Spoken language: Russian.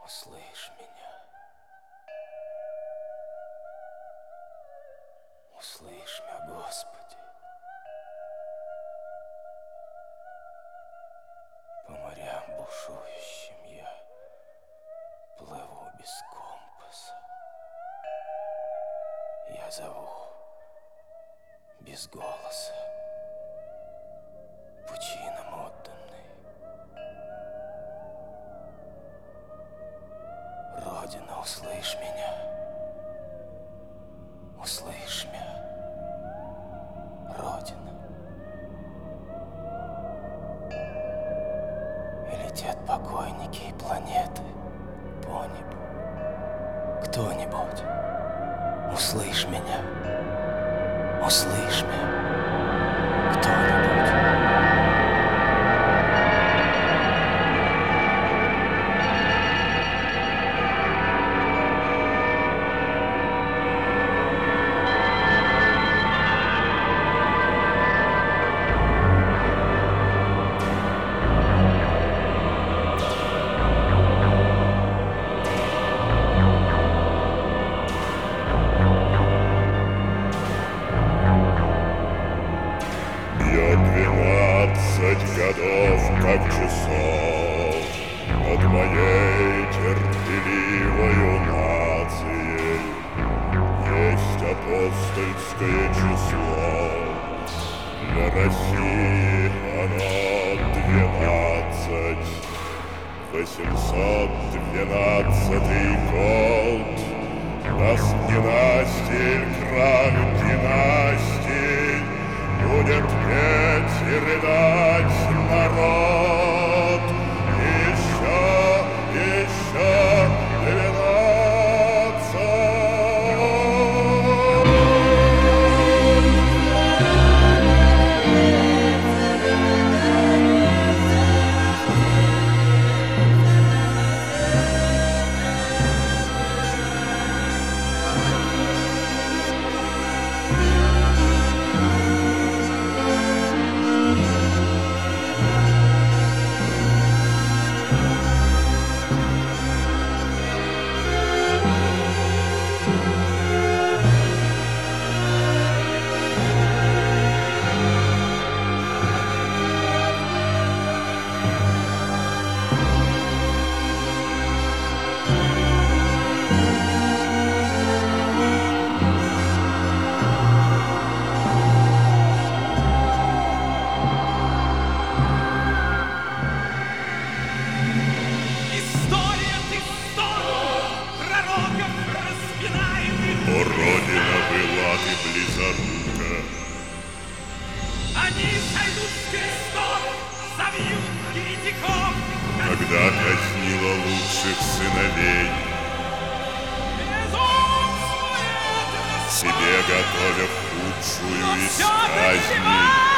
Услышь меня, услышь меня, Господи. По морям бушующим я плыву без компаса. Я зову без голоса, пучинам отданный. Родина, услышь меня, услышь меня, Родина. И летят покойники и планеты по небу. Кто-нибудь, услышь меня, услышь меня, кто-нибудь. Бьет 12 годов, как часов, над моей терпеливою нацией. Есть апостольское число, для России оно 12. 812 год, нас династий, крах династий, будет петь и рыдать народ. Еще 12. О, Родина, была ты близорука. Они сойдут с крестов, забьют еретиков, Когда казнила лучших сыновей, безумствует себе готовя худшую из все казней.